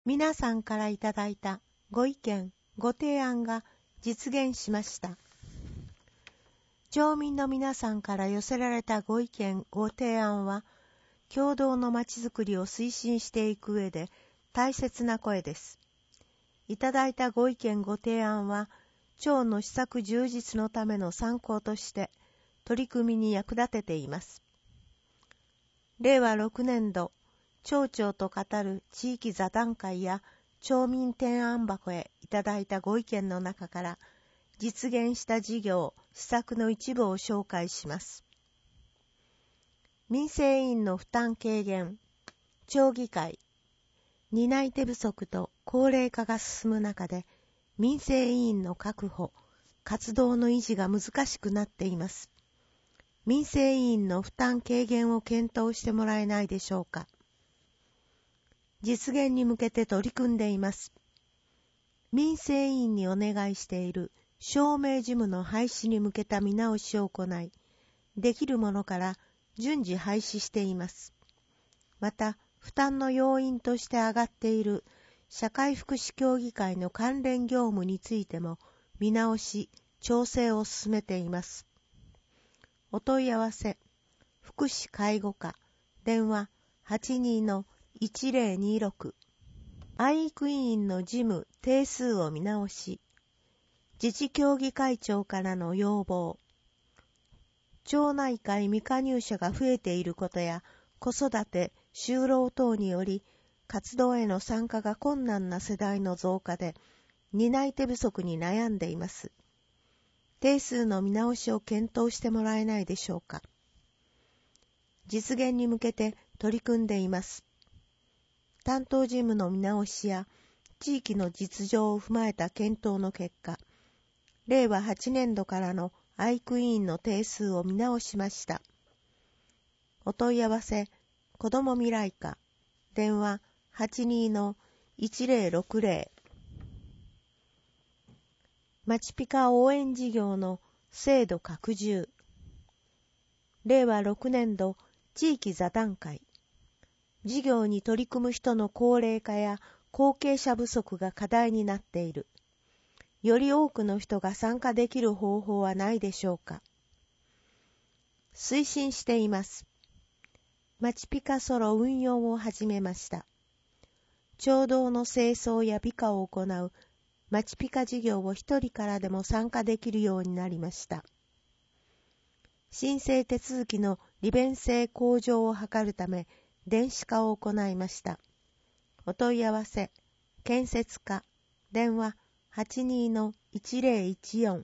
皆さんからいただいたご意見、ご提案が実現しました。町民の皆さんから寄せられたご意見、ご提案は、共同のまちづくりを推進していく上で大切な声です。いただいたご意見、ご提案は、町の施策充実のための参考として取り組みに役立てています。令和6年度、町長と語る地域座談会や町民提案箱へいただいたご意見の中から実現した事業、施策の一部を紹介します。民生委員の負担軽減、町議会、担い手不足と高齢化が進む中で民生委員の確保、活動の維持が難しくなっています。民生委員の負担軽減を検討してもらえないでしょうか。実現に向けて取り組んでいます。民生委員にお願いしている証明事務の廃止に向けた見直しを行い、できるものから順次廃止しています。また、負担の要因として挙がっている社会福祉協議会の関連業務についても見直し、調整を進めています。お問い合わせ、福祉介護課、電話 82-1026。愛育委員の事務定数を見直し、自治協議会長からの要望、町内会未加入者が増えていることや、子育て、就労等により、活動への参加が困難な世代の増加で、担い手不足に悩んでいます。定数の見直しを検討してもらえないでしょうか。実現に向けて取り組んでいます。担当事務の見直しや地域の実情を踏まえた検討の結果、令和8年度からの愛育委員の定数を見直しました。お問い合わせ、子ども未来課、電話 82-1060。まちぴか応援事業の制度拡充。令和6年度地域座談会。事業に取り組む人の高齢化や後継者不足が課題になっている。より多くの人が参加できる方法はないでしょうか。推進しています。まちぴかソロ運用を始めました。町道の清掃や美化を行うまちぴか事業を一人からでも参加できるようになりました。申請手続きの利便性向上を図るため、電子化を行いました。お問い合わせ、建設課、電話 82-1014。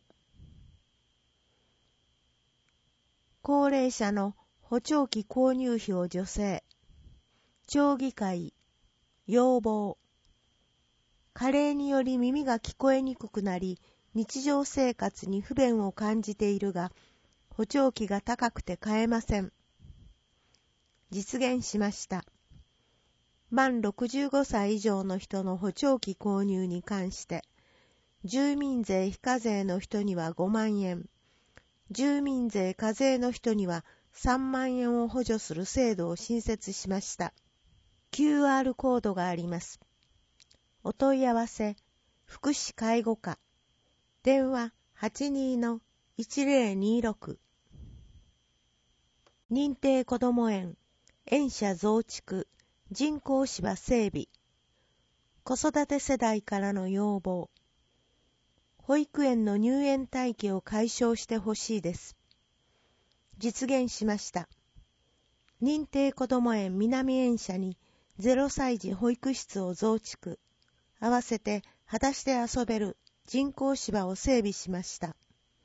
高齢者の補聴器購入費を助成。町議会、要望。加齢により耳が聞こえにくくなり、日常生活に不便を感じているが、補聴器が高くて買えません。実現しました。満65歳以上の人の補聴器購入に関して、住民税非課税の人には5万円、住民税課税の人には3万円を補助する制度を新設しました。QR コードがあります。お問い合わせ、福祉介護課、電話 82-1026。認定こども園、園舎増築、人工芝整備、子育て世代からの要望、保育園の入園待機を解消してほしいです。実現しました。認定こども園南園舎に0歳児保育室を増築、合わせて裸足で遊べる人工芝を整備しました。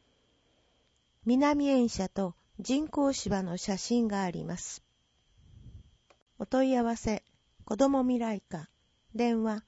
南園舎と人工芝の写真があります。お問い合わせ、子ども未来課、電話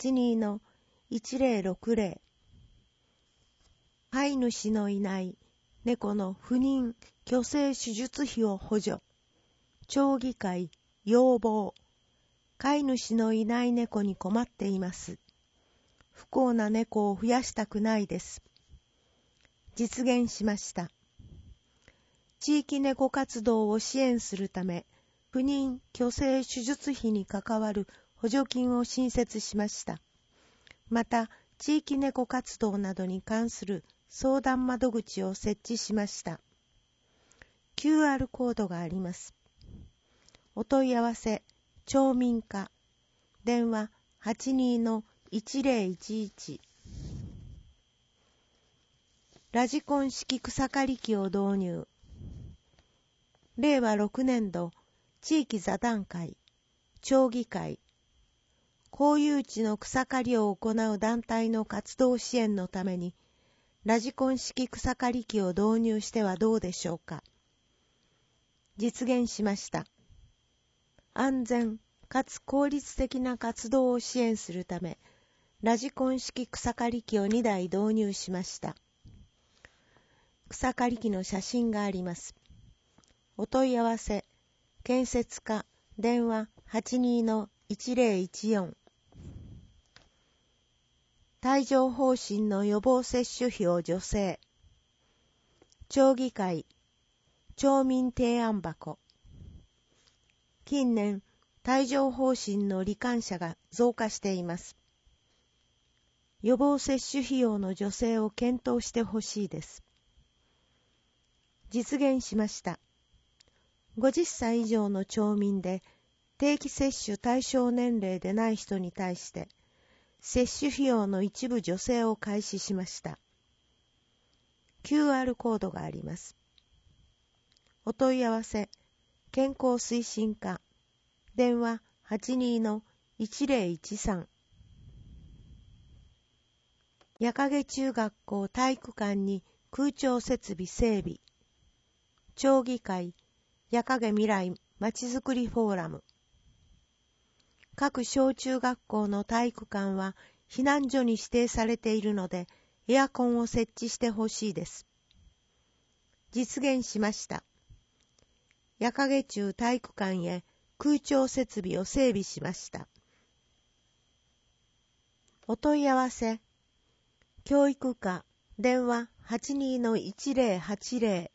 82-1060。飼い主のいない猫の不妊・去勢手術費を補助。町議会、要望。飼い主のいない猫に困っています。不幸な猫を増やしたくないです。実現しました。地域猫活動を支援するため、不妊・去勢手術費に関わる補助金を新設しました。また、地域猫活動などに関する相談窓口を設置しました。QR コードがあります。お問い合わせ、町民課、電話 82-1011。ラジコン式草刈り機を導入。令和6年度、地域座談会、町議会、公有地の草刈りを行う団体の活動支援のために、ラジコン式草刈り機を導入してはどうでしょうか。実現しました。安全かつ効率的な活動を支援するため、ラジコン式草刈り機を2台導入しました。草刈り機の写真があります。お問い合わせ、建設課、電話 82-1014。帯状疱疹の予防接種費を助成。町議会、町民提案箱。近年、帯状疱疹の罹患者が増加しています。予防接種費用の助成を検討してほしいです。実現しました。50歳以上の町民で定期接種対象年齢でない人に対して、接種費用の一部助成を開始しました。QR コードがあります。お問い合わせ、健康推進課、電話 82-1013。矢影中学校体育館に空調設備整備。町議会、矢影未来まちづくりフォーラム。各小中学校の体育館は避難所に指定されているので、エアコンを設置してほしいです。実現しました。矢影中体育館へ空調設備を整備しました。お問い合わせ、教育課、電話 82-1080。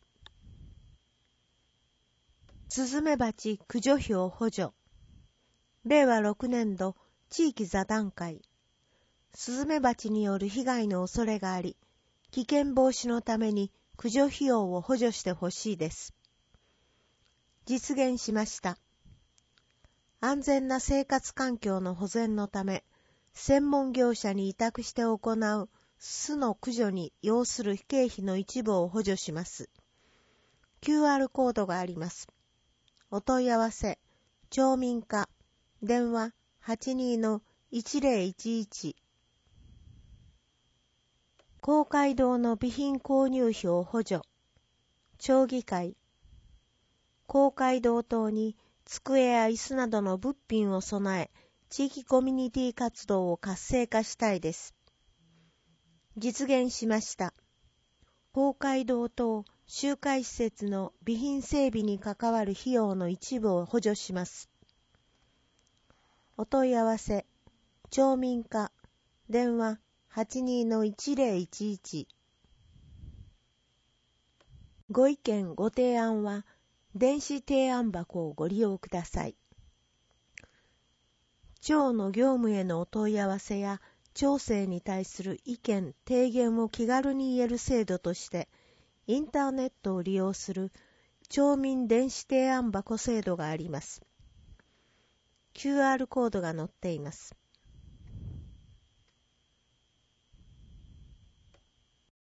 スズメバチ駆除費を補助。令和6年度地域座談会。スズメバチによる被害の恐れがあり、危険防止のために駆除費用を補助してほしいです。実現しました。安全な生活環境の保全のため、専門業者に委託して行う巣の駆除に要する経費の一部を補助します。QR コードがあります。お問い合わせ、町民課、電話 82-1011。公会堂の備品購入費を補助。町議会。公会堂等に机や椅子などの物品を備え、地域コミュニティ活動を活性化したいです。実現しました。公会堂等集会施設の備品整備に関わる費用の一部を補助します。お問い合わせ、町民課、電話 82-1011。ご意見ご提案は、電子提案箱をご利用ください。町の業務へのお問い合わせや、町政に対する意見・提言を気軽に言える制度として、インターネットを利用する町民電子提案箱制度があります。QR コードが載っています。